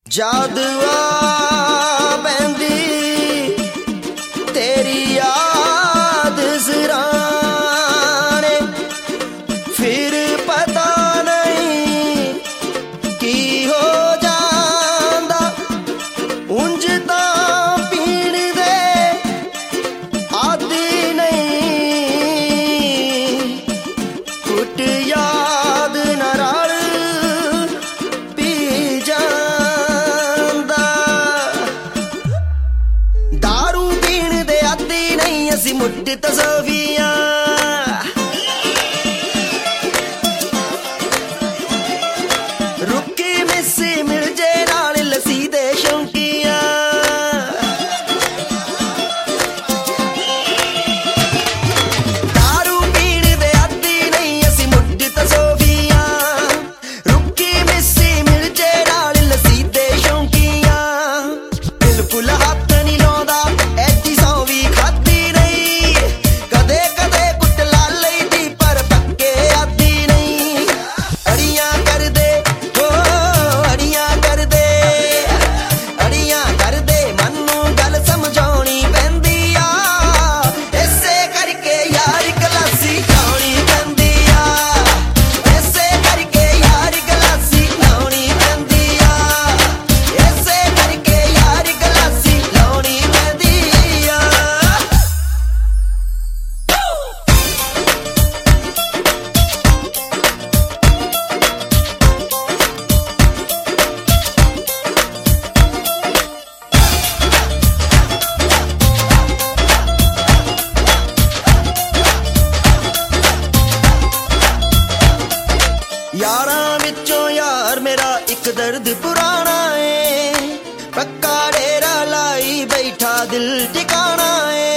याद पैंदी तेरी याद सिराने, फिर पता नहीं की हो जांदा। उंज तां पीण दे आदी नहीं, कुट याद ना रल पी जांदा। दारू पीण दे आदी नहीं असी मुट तसवीयां, रुकी मिसी मिल जे नाल लसी दे शौकीआं। दारू पीण दे आदी नहीं असी मुट तसवीयां, रुकी मिसी मिल जे नाल लसी दे शौकीआं। बिल्कुल हथ नहीं लाउंदा ऐसी सौ भी खाधी नहीं, कदे कदे कुट ला लईदी पर पक्के आदी नहीं। अड़ियां कर दे हो अड़ियां कर दे, अड़ियां कर दे मन्नू गल समझाउणी पैंदी आ। इसे करके यार गलासी लाउणी पैंदी आ, इसे करके यार गलासी लाउणी पैंदी आ, इसे करके यार गलासी लाउणी पैंदी आ। यारां विचों यार मेरा एक दर्द पुराना है, पक्का डेरा लाई बैठा दिल ठिकाना है।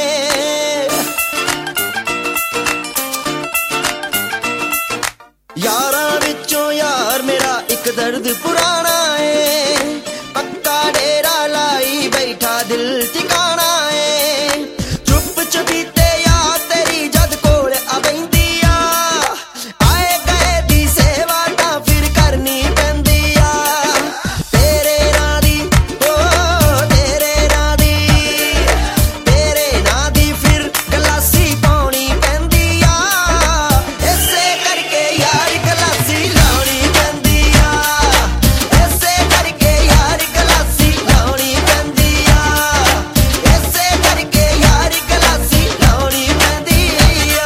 यारां विचों यार मेरा एक दर्द पुराना है, पक्का डेरा लाई बैठा दिल ठिकाना है। चुप चपीते यार तेरी जद कोल आ बैंदी आ, आए गए दी सेवा तां फिर करनी पैंदी आ। तेरे नां दी ओ तेरे नां दी, तेरे नां दी फिर गलासी पाउणी पैंदी आ। इसे करके यार गलासी लाउणी पैंदी आ, इसे करके यार गलासी लाउणी पैंदी आ, इसे करके यार गलासी लाउणी पैंदी आ।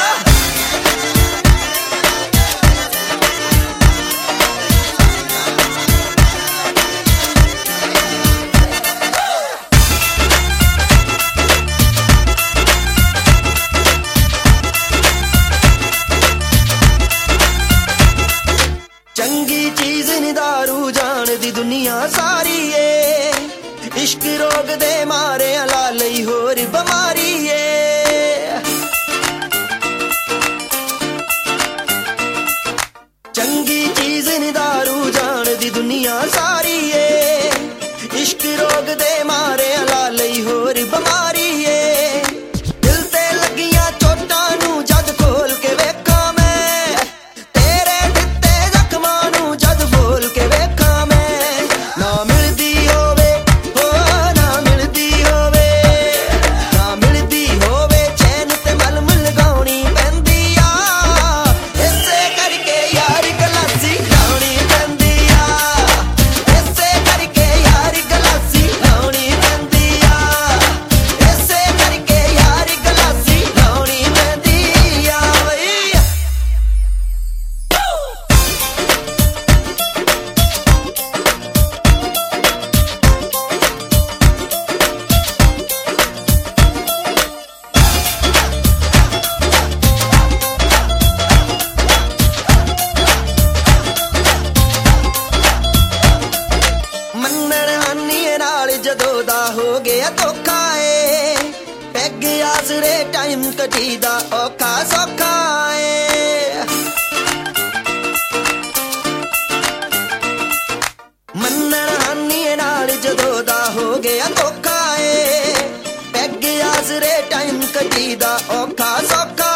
चंगी चीज नी दारू जान दी दुनिया सारी है, इश्क रोग दे मारे ला लई होर बमारी है। चंगी चीज नी दारू जान दी दुनिया सारी है, इश्क रोग दे मारे ला लई होर बमारी है। दिल ते लगियां चोटां नू जद खोल के वेखां मैं, तेरे दित्ते जख्मां नू जद बोल के वेखां मैं। ना मिलदी होवे हो ना मिलदी होवे, ना मिलदी होवे चैन ते मलम लगाउणी पैंदी आ। इसे करके यार गलासी लाउणी पैंदी आ, इसे करके यार गलासी लाउणी पैंदी आ, इसे करके यार गलासी लाउणी पैंदी आ बई। ਮੰਨਣ ਹਾਨੀਏ ਨਾਲ ਜਦੋਂ ਦਾ ਹੋ ਗਿਆ ਧੋਖਾ ਏ, ਪੈਗ ਆਸਰੇ ਟਾਈਮ ਕਟੀਦਾ ਔਖਾ ਸੌਖਾ ਏ। ਮੰਨਣ ਹਾਨੀਏ ਨਾਲ ਜਦੋਂ ਦਾ ਹੋ ਗਿਆ ਧੋਖਾ ਏ, ਪੈਗ ਆਸਰੇ ਟਾਈਮ ਕਟੀਦਾ ਔਖਾ ਸੌਖਾ